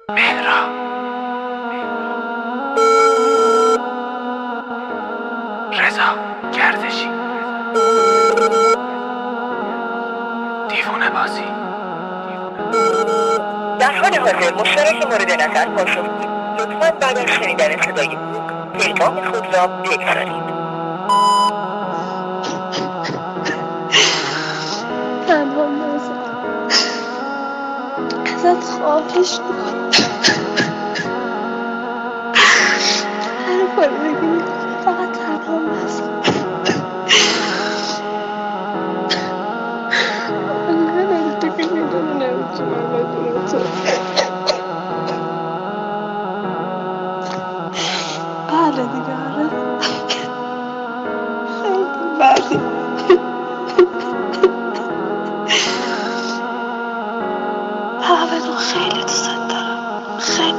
مهراب رضا گردشی دیوونه بازی. در حال حاضر مشترک مورد نظر پاسخ دید. لطفاً بعد از شنیدن صدای بوق پیغام خود را بگذارید. تنها نذار، ازت خواهش میکنم هر کاری بگی فقط تنها نذار. من تو که میدونم نمیتونم بدون تو. بله دیگه، آره خیلی بدی. بدون خیلی دوست دارم،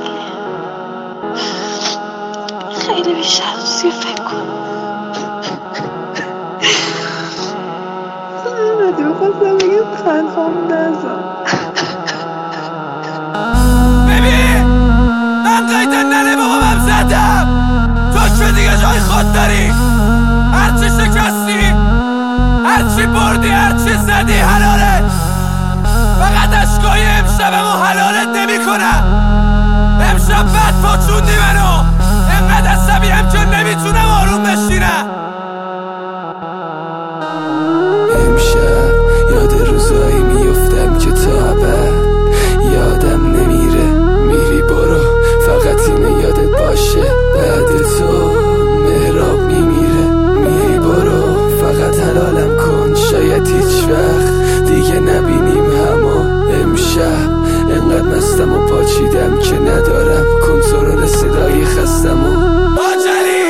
خیلی بیشتر از که فکر کنم. بدون خواستم بگم تنهام نذار. ببین من قیدن ننه بابام زدم، تو که دیگه جای خود داری. هرچی شکستی، هرچی بردی، هرچی زدی حلاله. فقط اشکای امشبمو حلالت نمی کنم. امشب بد پاچوندی منو، انقدر عصبیم که نمیتونم آروم بشینم. امشب یاد روزایی میفتم که تا ابد یادم نمیره. میری برو فقط اینو یادت باشه، بعد تو مهراب میمیره. میری برو فقط حلالم کن، شاید هیچ وقت دیگه نبینیم همو. امشب انقدر مستم و پاچیدم که ندارم کنترل صدای خستم و باجلی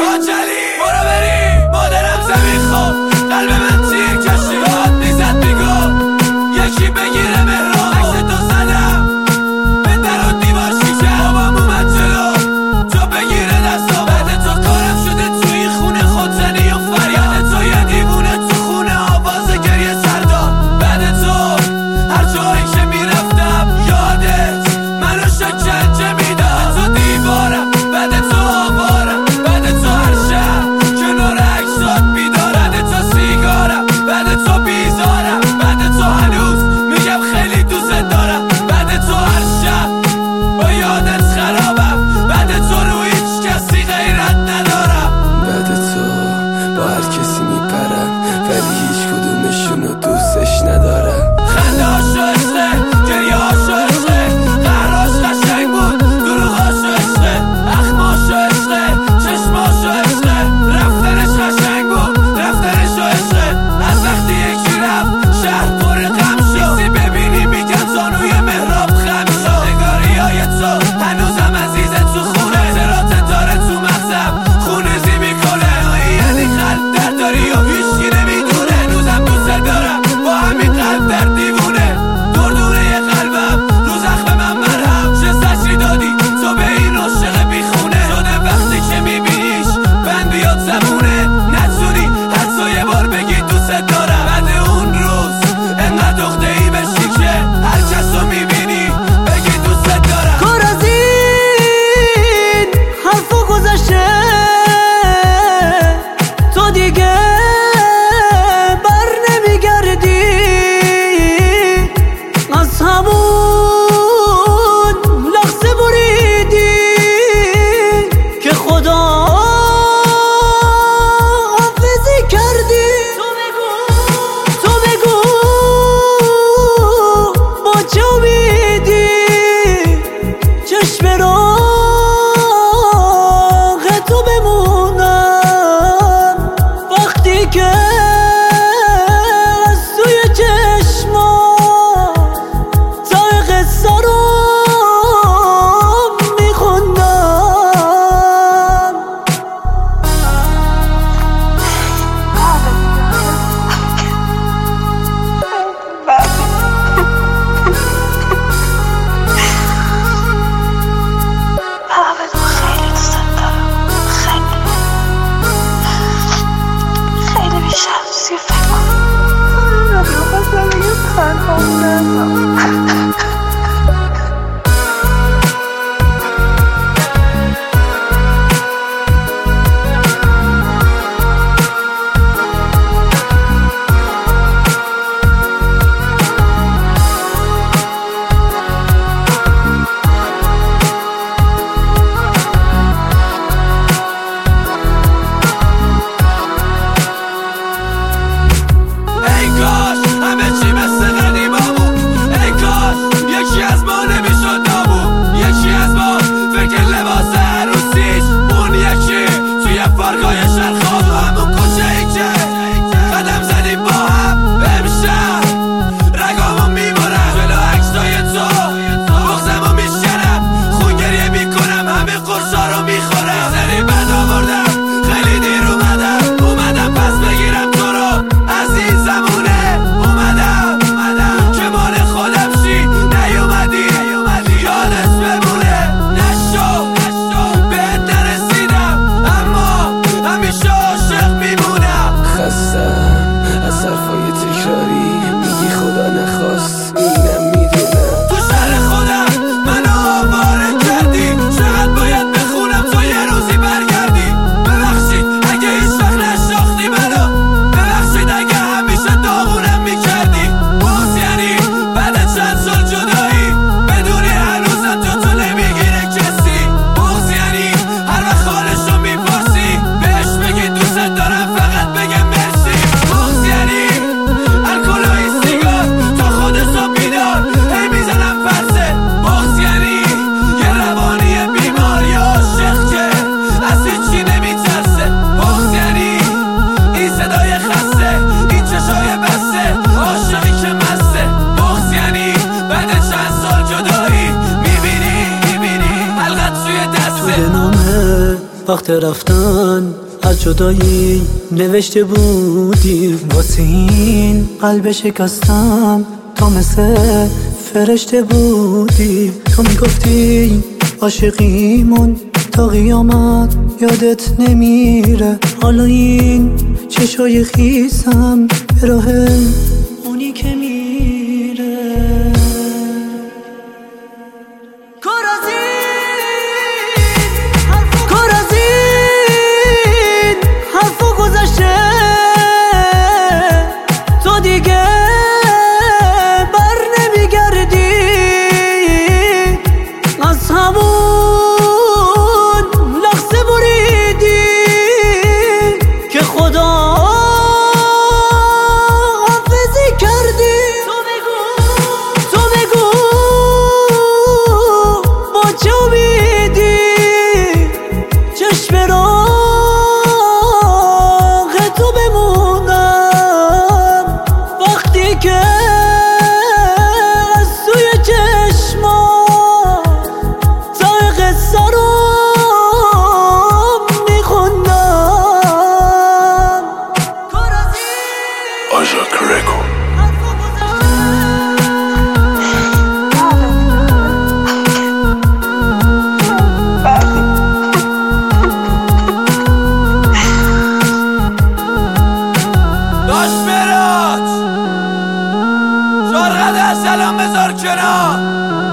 برو بری مادرم زمین خواب. قلب من تیر کشیات میزد میگو یکی بگیره مهراب. عکس تو زدم به در و دیوار شیشه، بابام اومد جلو تو بگیره دستا. بعد تو کارم شده توی این خونه خودزنی و فریاد تو، یه دیوونه تو خونه آواز گریه سردار. بعد تو هر جایی که میرفتم یادت منو شکنجه میداد. تو دیوارم، بعد تو آوارم، بعد تو هر شب کنار عکسات بیدارم. بعد تو سیگارم، بعد تو بیزارم، بعد تو هنوز میگم خیلی دوست دارم. بعد تو هر شب با یادت خرابم، بعد تو رو هیچ کسی غیرت ندارم. بعد تو با هر کسی میپرم ولی هیچ کدومشونو دوستش ندارم. خنده هاشو عشقه، گریه هاشو عشقه، قهراش قشنگ بود، دروغاشو عشقه، اخماشو عشقه، چشماشو عشقه، رفتنش قشنگ بود، رفتنشو عشقه. از وقتی یکی رفت شهر پر غم شد. کسی ببینی میگن زانوی مهراب خم شد. نگاری های تو هنوزم عزیزه تو خونه، خاطرات داره تو مغزم خونریزی میکنه. یعنی قلب در داری و هیچکی نمیدونه. هنوزم دوست دارم با همین قلب در دیوونه. دردونه قلبم رو زخم من مرهم. چه زجری دادی تو به این عاشق بیخونه. شده وقتی که میبینیش بند بیاد زبونه، نتونی حتی یه بار بگی دوست دارم. بعد اون روز انقدر عقده‌ای بشی که هر کس رو میبینی بگی دوست دارم. کار از این حرفا گذشته، تو دیگه بر نمیگردی. از همون لحظه بریدی که خدا حافظی کردی. تو بگو با چه امیدی چشم راه تو بمونم وقتی که از توی چشما تایق وقت رفتن از جدایی نوشته بودی واسه این قلب شکستم تا مثل فرشته بودی. تو میگفتی عاشقیمون تا قیامت یادت نمیره. حالا این چشای خیسم به راه اونی که میره. کار از این حرفا گذشته، تو دیگه بر نمیگردی از همون لحظه بریدی که خدا حافظی کردی. تو بگو با چه امیدی چشم راه تو بمونم وقتی که از توی چشما تای قصه رو میخوندم. آژا کرکو داشت براج شرقه سلام بذار کنار.